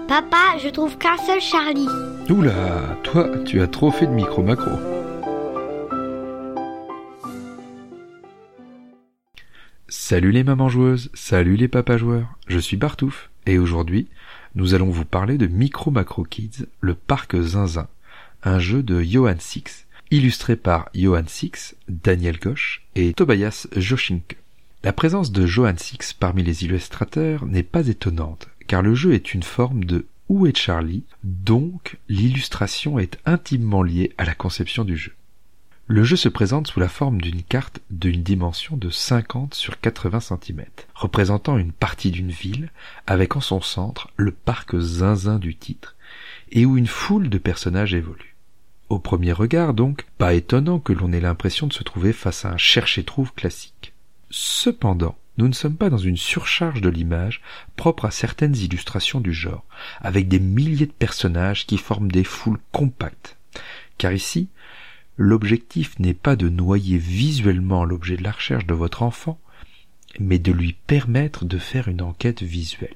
Papa, je trouve qu'un seul Charlie. Oula, toi, tu as trop fait de micro-macro. Salut les mamans joueuses, salut les papas joueurs, je suis Bartouf, et aujourd'hui, nous allons vous parler de Micro Macro Kids, le parc Zinzin, un jeu de Johan Six, illustré par Johan Six, Daniel Ghosh et Tobias Joshinke. La présence de Johan Six parmi les illustrateurs n'est pas étonnante, car le jeu est une forme de « Où est Charlie ?», donc l'illustration est intimement liée à la conception du jeu. Le jeu se présente sous la forme d'une carte d'une dimension de 50 sur 80 cm, représentant une partie d'une ville, avec en son centre le parc Zinzin du titre, et où une foule de personnages évolue. Au premier regard donc, pas étonnant que l'on ait l'impression de se trouver face à un cherche-et-trouve classique. Cependant, nous ne sommes pas dans une surcharge de l'image propre à certaines illustrations du genre, avec des milliers de personnages qui forment des foules compactes. Car ici, l'objectif n'est pas de noyer visuellement l'objet de la recherche de votre enfant, mais de lui permettre de faire une enquête visuelle.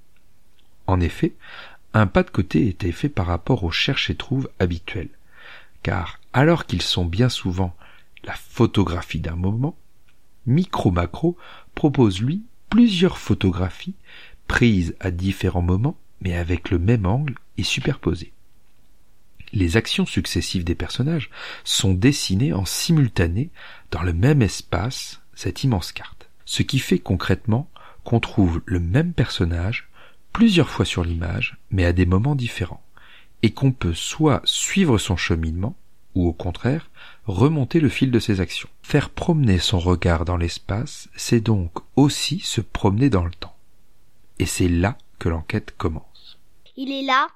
En effet, un pas de côté était fait par rapport aux cherche-et-trouve habituels, car alors qu'ils sont bien souvent la photographie d'un moment, Micro Macro propose lui plusieurs photographies prises à différents moments mais avec le même angle et superposées. Les actions successives des personnages sont dessinées en simultané dans le même espace, cette immense carte. Ce qui fait concrètement qu'on trouve le même personnage plusieurs fois sur l'image mais à des moments différents et qu'on peut soit suivre son cheminement ou au contraire, remonter le fil de ses actions. Faire promener son regard dans l'espace, c'est donc aussi se promener dans le temps. Et c'est là que l'enquête commence. Il est là.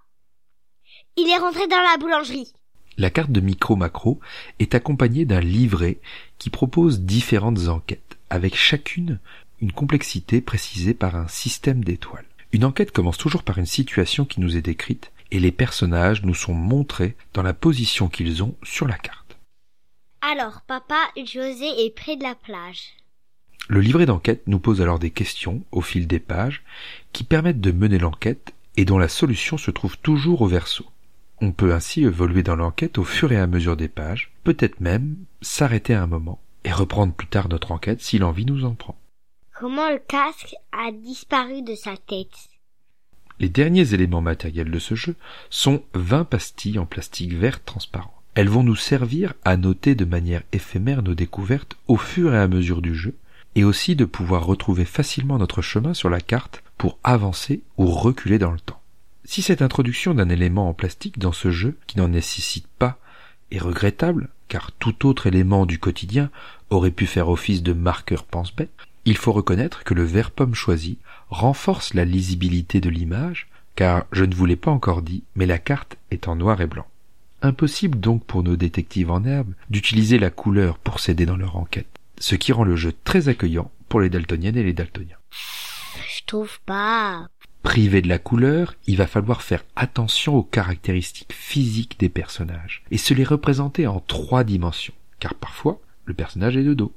Il est rentré dans la boulangerie. La carte de Micro Macro est accompagnée d'un livret qui propose différentes enquêtes, avec chacune une complexité précisée par un système d'étoiles. Une enquête commence toujours par une situation qui nous est décrite, et les personnages nous sont montrés dans la position qu'ils ont sur la carte. Alors, papa, José est près de la plage. Le livret d'enquête nous pose alors des questions au fil des pages qui permettent de mener l'enquête et dont la solution se trouve toujours au verso. On peut ainsi évoluer dans l'enquête au fur et à mesure des pages, peut-être même s'arrêter à un moment et reprendre plus tard notre enquête si l'envie nous en prend. Comment le casque a disparu de sa tête ? Les derniers éléments matériels de ce jeu sont 20 pastilles en plastique vert transparent. Elles vont nous servir à noter de manière éphémère nos découvertes au fur et à mesure du jeu, et aussi de pouvoir retrouver facilement notre chemin sur la carte pour avancer ou reculer dans le temps. Si cette introduction d'un élément en plastique dans ce jeu, qui n'en nécessite pas, est regrettable, car tout autre élément du quotidien aurait pu faire office de marqueur pense-bête, il faut reconnaître que le vert pomme choisi renforce la lisibilité de l'image, car je ne vous l'ai pas encore dit, mais la carte est en noir et blanc. Impossible donc pour nos détectives en herbe d'utiliser la couleur pour s'aider dans leur enquête, ce qui rend le jeu très accueillant pour les daltoniennes et les daltoniens. Je trouve pas. Privé de la couleur, il va falloir faire attention aux caractéristiques physiques des personnages et se les représenter en 3 dimensions, car parfois le personnage est de dos.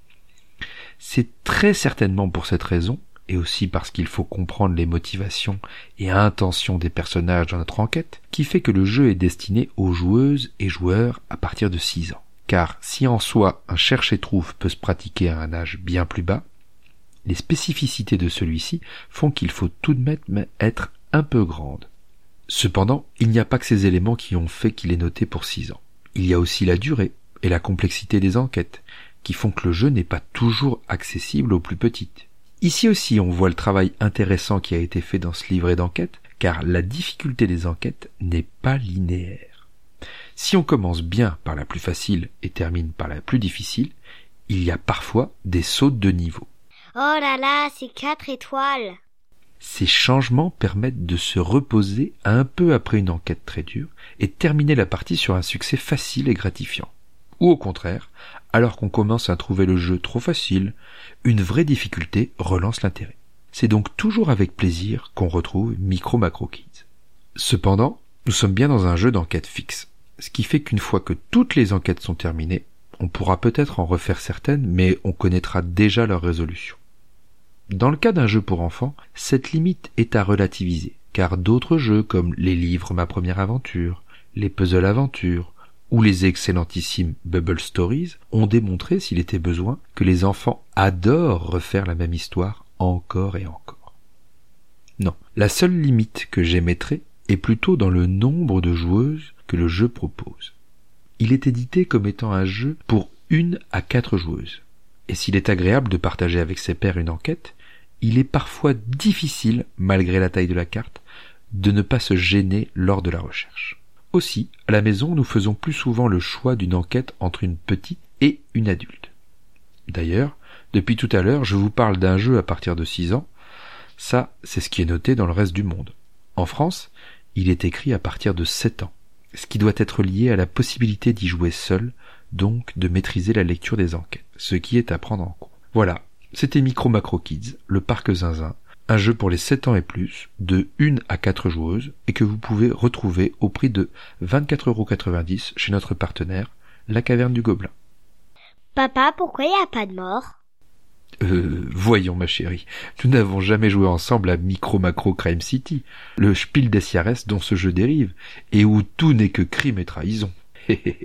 C'est très certainement pour cette raison, et aussi parce qu'il faut comprendre les motivations et intentions des personnages dans notre enquête, qui fait que le jeu est destiné aux joueuses et joueurs à partir de 6 ans. Car si en soi un cherche-et-trouve peut se pratiquer à un âge bien plus bas, les spécificités de celui-ci font qu'il faut tout de même être un peu grande. Cependant, il n'y a pas que ces éléments qui ont fait qu'il est noté pour 6 ans. Il y a aussi la durée et la complexité des enquêtes, qui font que le jeu n'est pas toujours accessible aux plus petites. Ici aussi, on voit le travail intéressant qui a été fait dans ce livret d'enquête, car la difficulté des enquêtes n'est pas linéaire. Si on commence bien par la plus facile et termine par la plus difficile, il y a parfois des sauts de niveau. Oh là là, c'est 4 étoiles. Ces changements permettent de se reposer un peu après une enquête très dure et terminer la partie sur un succès facile et gratifiant. Ou au contraire, alors qu'on commence à trouver le jeu trop facile, une vraie difficulté relance l'intérêt. C'est donc toujours avec plaisir qu'on retrouve Micro Macro Kids. Cependant, nous sommes bien dans un jeu d'enquête fixe, ce qui fait qu'une fois que toutes les enquêtes sont terminées, on pourra peut-être en refaire certaines, mais on connaîtra déjà leur résolution. Dans le cas d'un jeu pour enfants, cette limite est à relativiser, car d'autres jeux comme les livres Ma Première Aventure, les puzzles aventures ou les excellentissimes Bubble Stories ont démontré, s'il était besoin, que les enfants adorent refaire la même histoire encore et encore. Non, la seule limite que j'émettrai est plutôt dans le nombre de joueuses que le jeu propose. Il est édité comme étant un jeu pour 1 à 4 joueuses. Et s'il est agréable de partager avec ses pairs une enquête, il est parfois difficile, malgré la taille de la carte, de ne pas se gêner lors de la recherche. Aussi, à la maison, nous faisons plus souvent le choix d'une enquête entre une petite et une adulte. D'ailleurs, depuis tout à l'heure, je vous parle d'un jeu à partir de 6 ans. Ça, c'est ce qui est noté dans le reste du monde. En France, il est écrit à partir de 7 ans, ce qui doit être lié à la possibilité d'y jouer seul, donc de maîtriser la lecture des enquêtes, ce qui est à prendre en compte. Voilà, c'était Micro Macro Kids, le parc Zinzin, un jeu pour les 7 ans et plus, de 1 à 4 joueuses, et que vous pouvez retrouver au prix de 24,90 € chez notre partenaire, la Caverne du Gobelin. Papa, pourquoi il n'y a pas de mort? Voyons ma chérie, nous n'avons jamais joué ensemble à Micro Macro Crime City, le Spiel des Jahres dont ce jeu dérive, et où tout n'est que crime et trahison.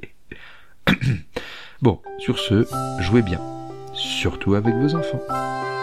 Bon, sur ce, jouez bien, surtout avec vos enfants.